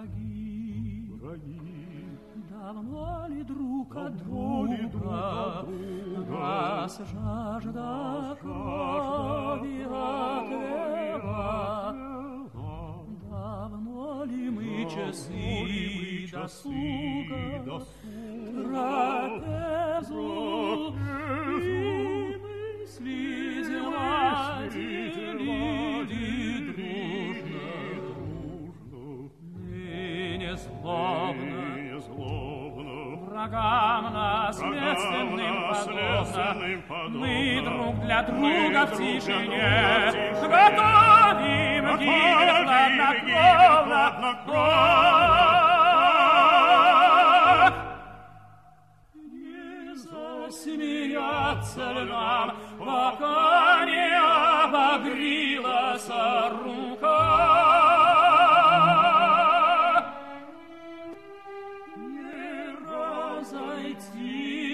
враги, давно ли друг от друга нас жажда крови отвела? Давно ли мы часы досуга, трапезу и мысли дела делили дружно? Ныне злобно врагам наследственным подобно мы друг для друга в тишине готовим гибель хладнокровно. Не засмеяться ли нам, пока не обогрелась рука? Не разойти